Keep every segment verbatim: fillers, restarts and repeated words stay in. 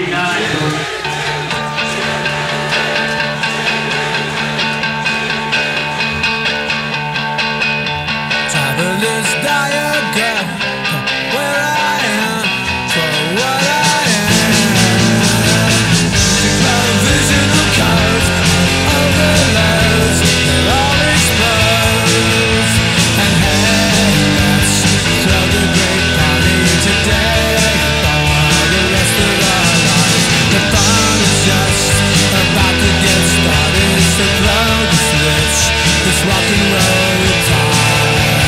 Traveler's diagram, where I am, for what I am. Provisional codes, overloads, they're all exposed. And hey, let's throw the great party today for the rest of our lives. The fun is just about to get started, so throw the switch, this rock and roll time.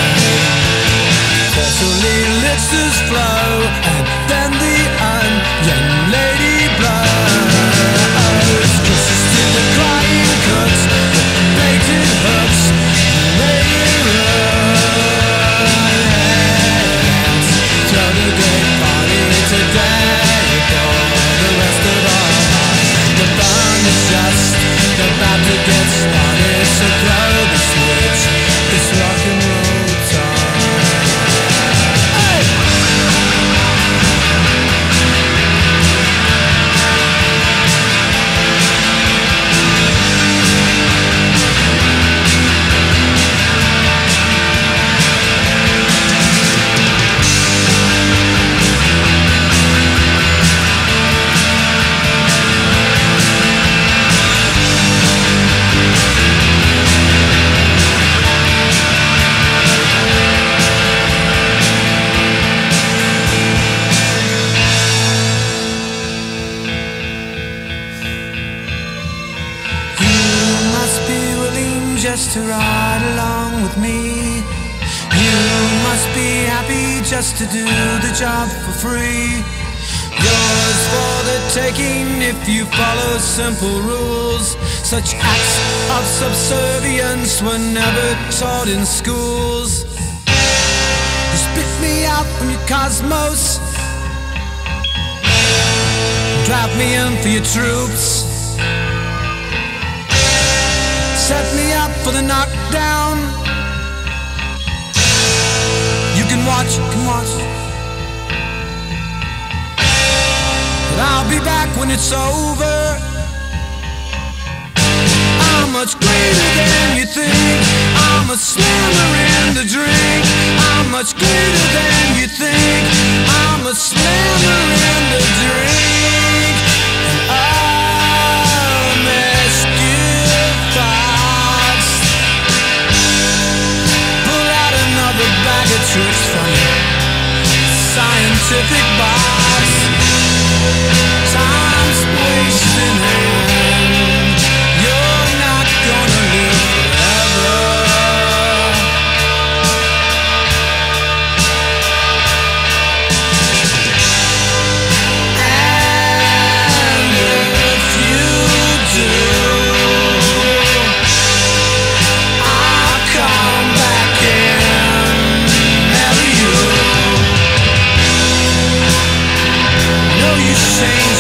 Personally lips flow, and then the onion lady blows. Kisses to the crying cooks, the baited hooks, lady runs. Throw the great party today for the rest of our lives. The fun is just about to get started, so throw the switch, it's rock and roll time. Just to ride along with me. You must be happy just to do the job for free. Yours for the taking if you follow simple rules. Such acts of subservience were never taught in schools. You spit me out from your cosmos, drive me in for your troops, set me up for the knockdown. You can watch, you can watch, but I'll be back when it's over. I'm much greater than you think. I'm a slammer in the drink. I'm much greater than you think. I'm a slammer in the drink. And I'll miss you fast. Pull out another bag of tricks from your scientific box. Time's wasting and you're not gonna live forever. And if you do, I'll come back and marry you. No, you say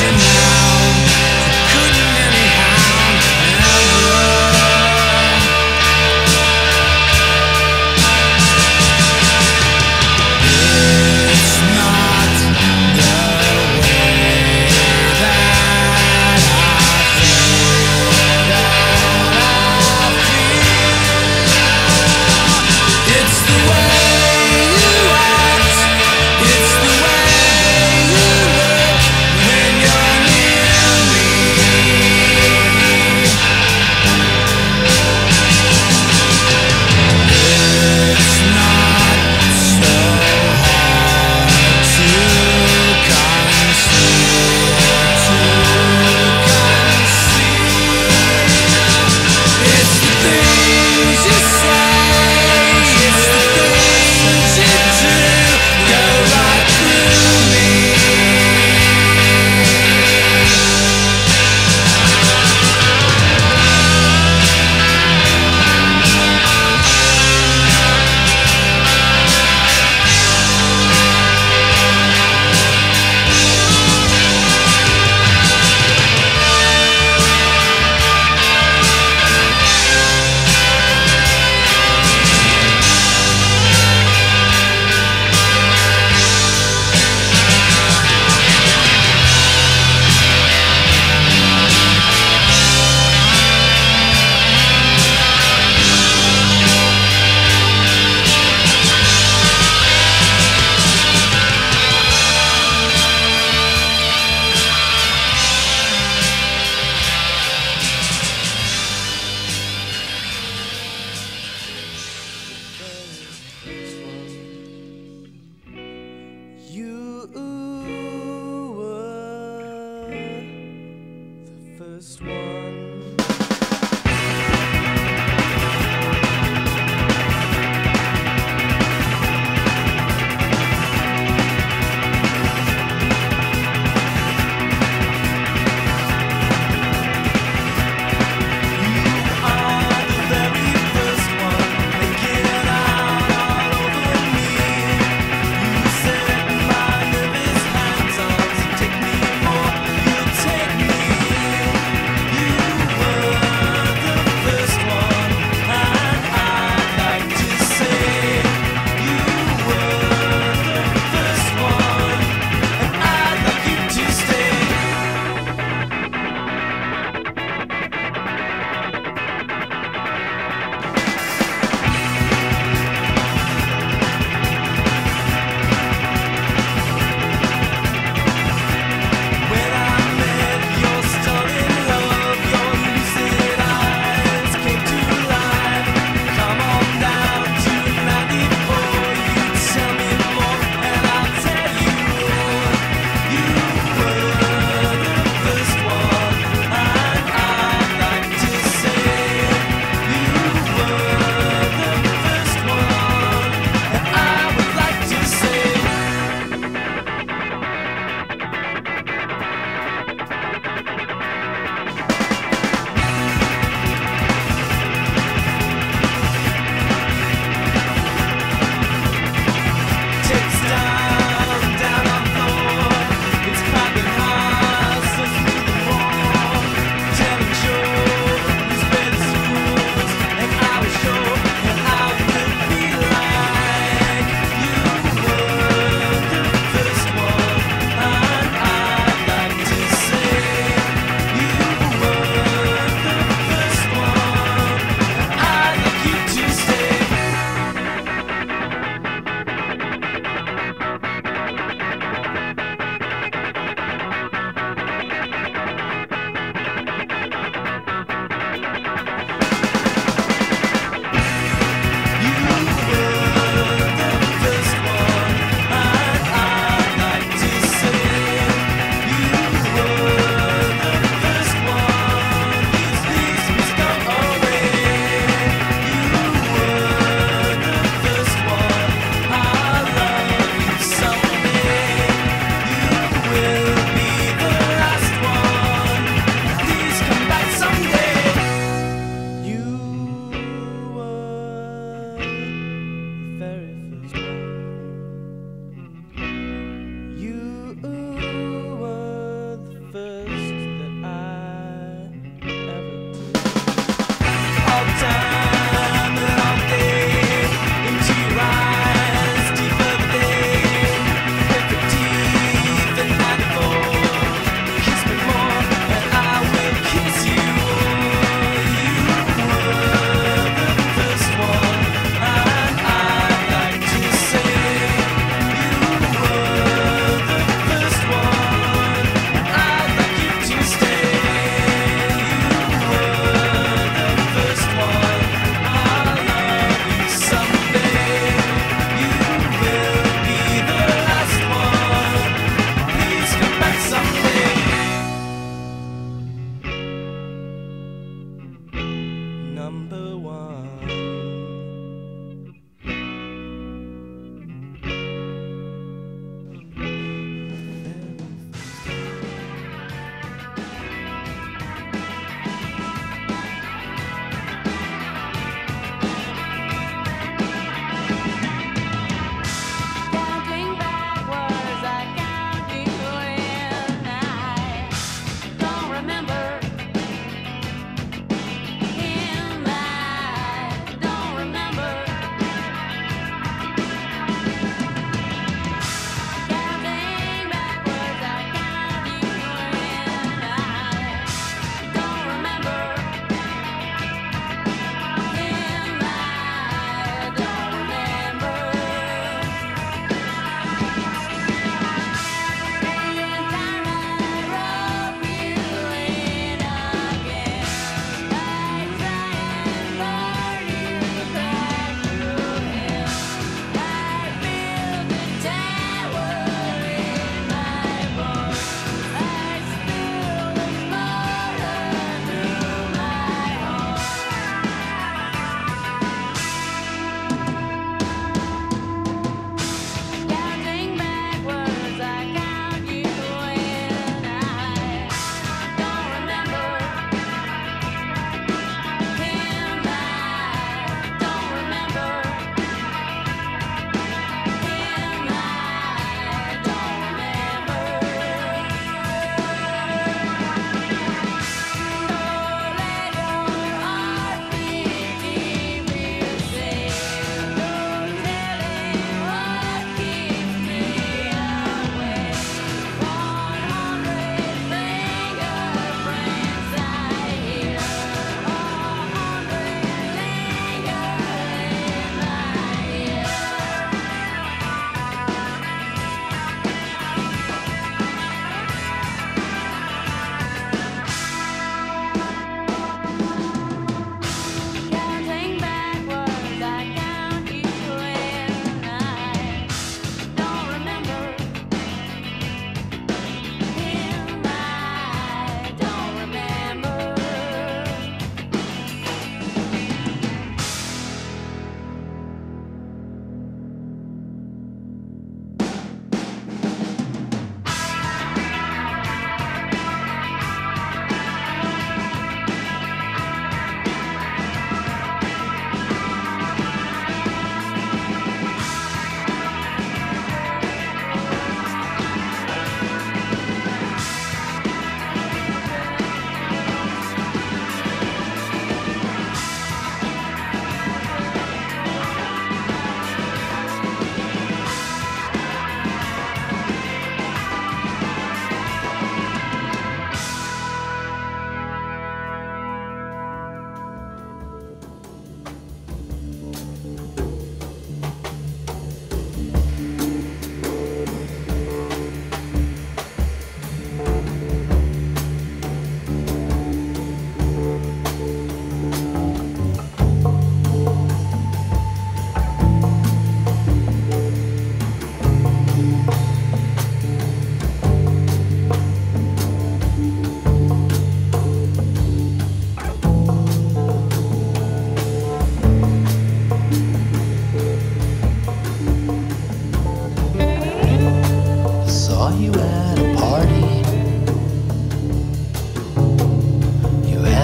first one. You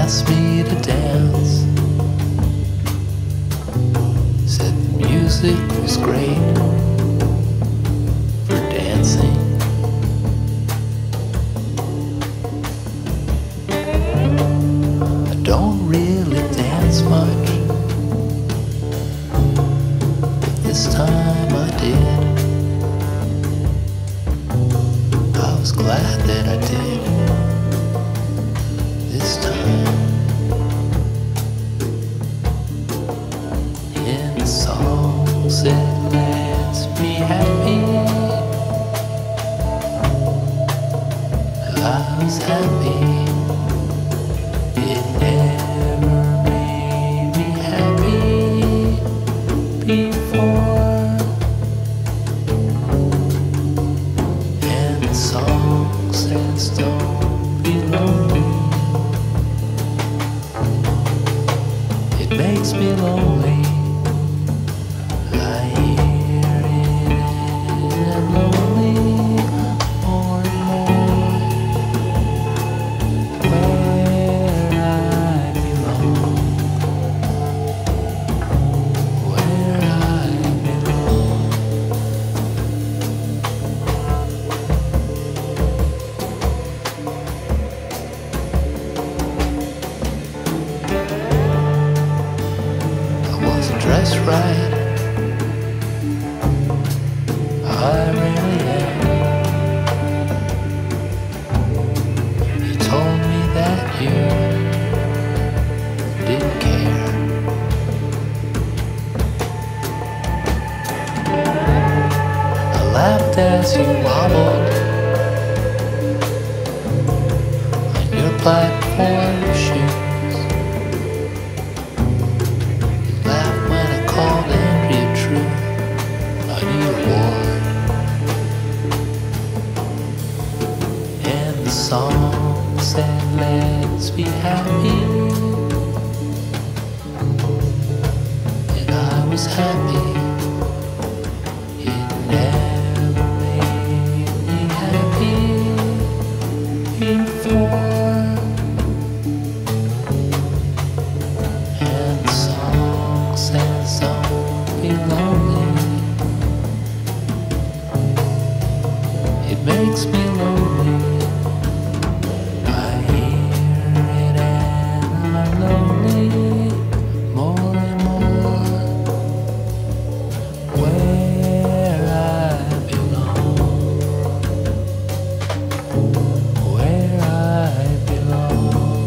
asked me to dance. Said the music was great for dancing. I don't really dance much, but this time I did. I was glad that I did this time. In the song said, let's be happy. I was happy. It never made me happy before. And the song says, don't be lonely. It makes me lonely. I hear it and I'm lonely more and more. Where I belong, where I belong. I wasn't dressed right, I really am. You told me that you didn't care. I laughed as you wobbled on your platform shoes. You laughed when I called Andrea True on your ward. And the song said, let's be happy. And I was happy. It never made me happy before. And the song says, don't be lonely. It makes me lonely. I hear it and I'm lonely more and more. Where I belong, where I belong.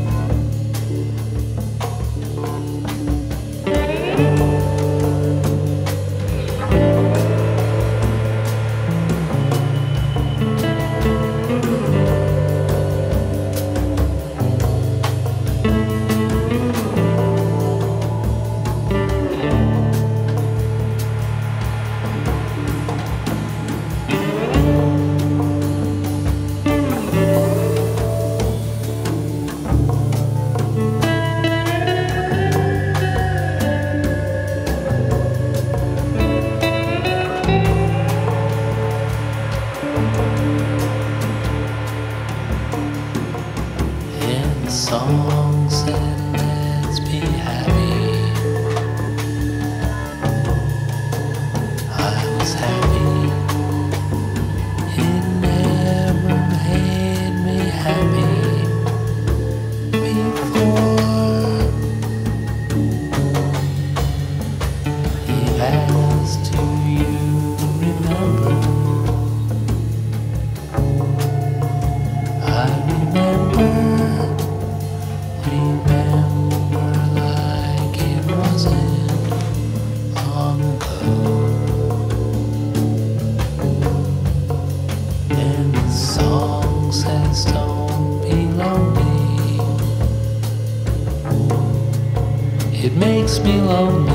And the song said, let's be happy. I was happy. It never made me happy before. He asked, do you remember? I remember, remember like it wasn't long ago. And the song says, don't be lonely. It makes me lonely.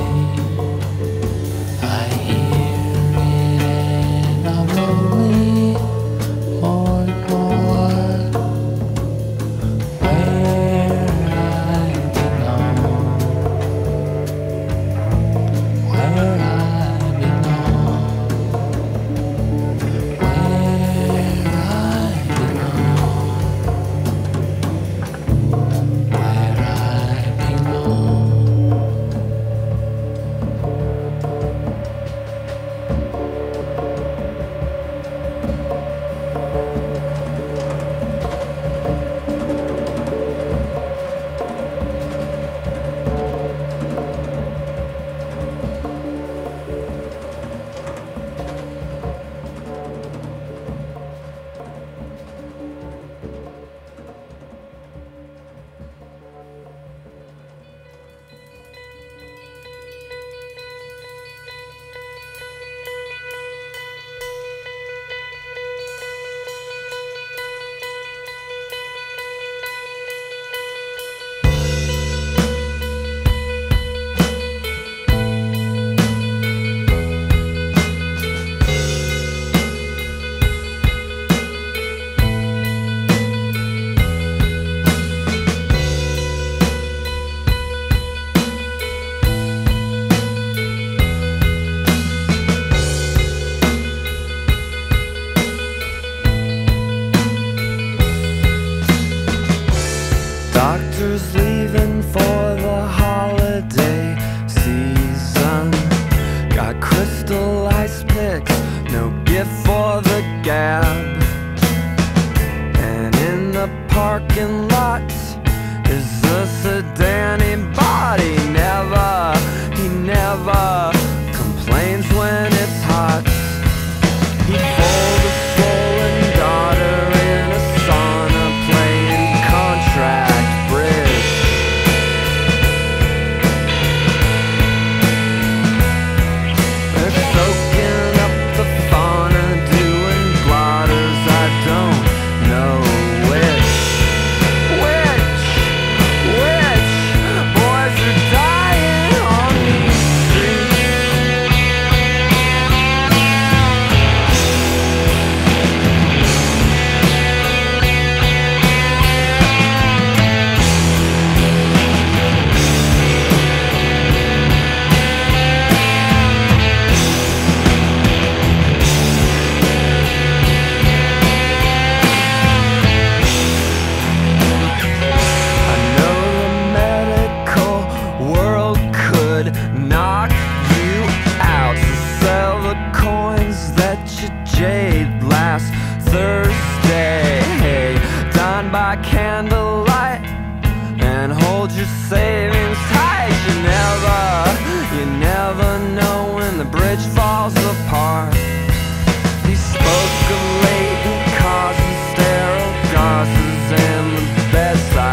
I hear it and I'm lonely more and more. Where I belong, where I belong, where I belong, where Soldiers leaving for the holiday season. Got crystal ice picks, no gift for the gab. And in the parking lot is a sedan he bought. He never, he never complains when it's hot. He fold a swollen daughter in a sauna playing contract bridge. They're soaking up the fauna, doing blotters, I don't know which. Which, which boys are dying on these streets. I know the medical world could knock you out. So sell the coins that you jade last Thursday. Dine by candlelight and hold your savings tight. You never, you never know when the bridge falls apart. He spoke of latent causes, sterile gauzes, and the bedside